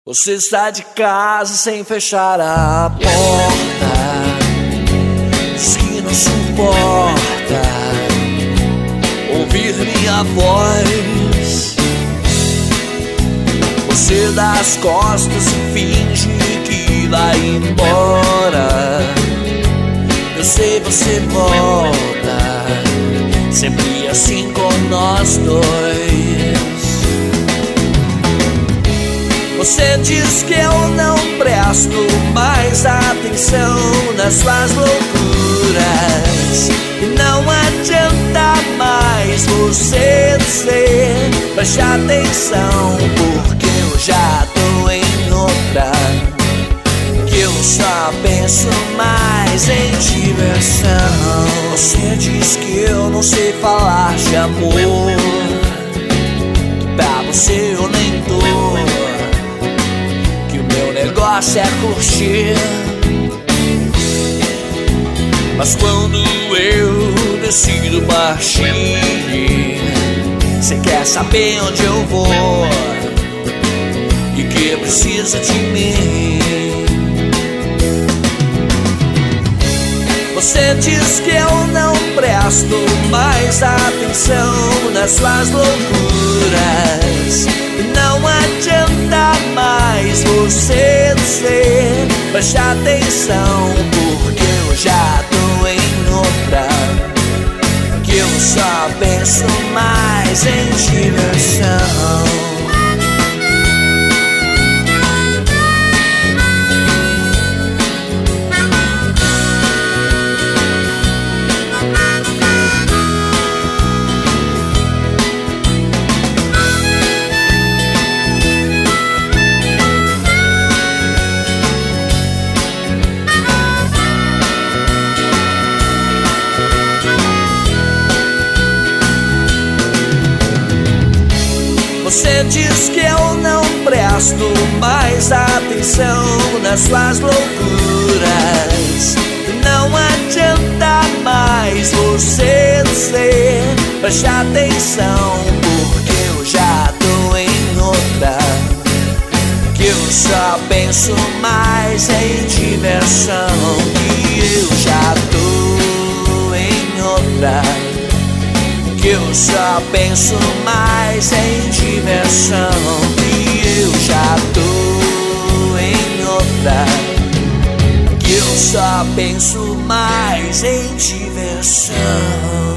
Você sai de casa sem fechar a porta, diz que não suporta ouvir minha voz. Você dá as costas e finge que vai embora. Eu sei, você volta, sempre assim com nós dois. Você diz que eu não presto mais atenção nas suas loucuras, e não adianta mais você dizer preste atenção, porque eu já tô em outra, que eu só penso mais em diversão. Você diz que eu não sei falar de amor, que pra você eu nem dou, que o meu negócio é curtir. Mas quando eu decido partir, cê quer saber onde eu vou e que precisa de mim. Você diz que eu não presto mais atenção nas suas loucuras, e não adianta mais você dizer preste atenção, porque eu já tô em outra, que eu só penso mais em diversão. Você diz que eu não presto mais atenção nas suas loucuras, e não adianta mais você dizer preste atenção, porque eu já tô em outra, que eu só penso mais em diversão, que eu já tô em outra, que eu só penso mais em diversão, que eu já tô em outra, que eu só penso mais em diversão.